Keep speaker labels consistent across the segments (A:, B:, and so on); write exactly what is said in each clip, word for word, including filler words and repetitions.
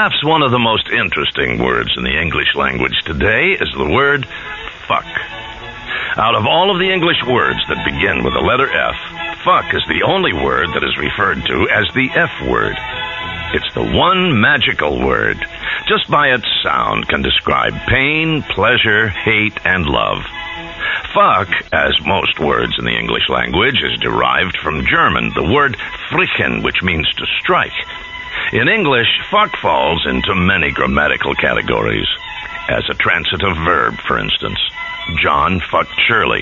A: Perhaps one of the most interesting words in the English language today is the word fuck. Out of all of the English words that begin with the letter F, fuck is the only word that is referred to as the F word. It's the one magical word, just by its sound, can describe pain, pleasure, hate, and love. Fuck, as most words in the English language, is derived from German, the word frichen, which means to strike. In English, fuck falls into many grammatical categories. As a transitive verb, for instance, John fucked Shirley.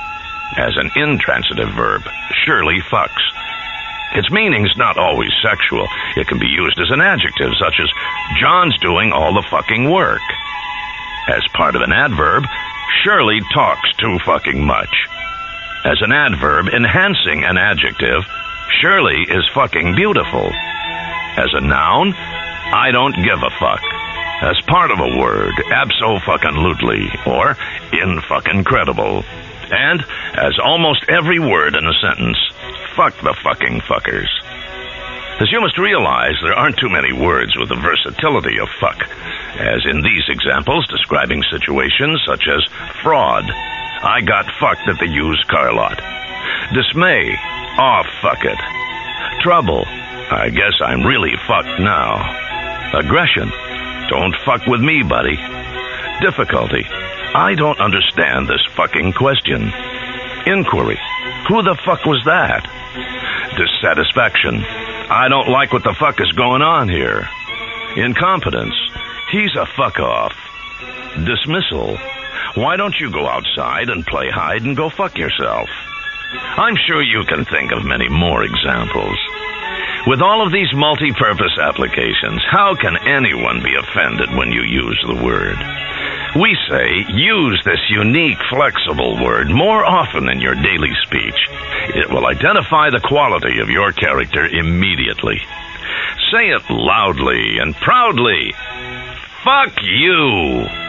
A: As an intransitive verb, Shirley fucks. Its meaning's not always sexual. It can be used as an adjective, such as, John's doing all the fucking work. As part of an adverb, Shirley talks too fucking much. As an adverb enhancing an adjective, Shirley is fucking beautiful. As a noun, I don't give a fuck. As part of a word, abso-fucking-lutely, or in-fucking-credible. And, as almost every word in a sentence, fuck the fucking fuckers. As you must realize, there aren't too many words with the versatility of fuck, as in these examples describing situations such as fraud, I got fucked at the used car lot. Dismay, aw, fuck it. Trouble, I guess I'm really fucked now. Aggression, don't fuck with me, buddy. Difficulty, I don't understand this fucking question. Inquiry, who the fuck was that? Dissatisfaction, I don't like what the fuck is going on here. Incompetence, he's a fuck off. Dismissal, why don't you go outside and play hide and go fuck yourself? I'm sure you can think of many more examples. With all of these multi-purpose applications, how can anyone be offended when you use the word? We say, use this unique, flexible word more often in your daily speech. It will identify the quality of your character immediately. Say it loudly and proudly. Fuck you!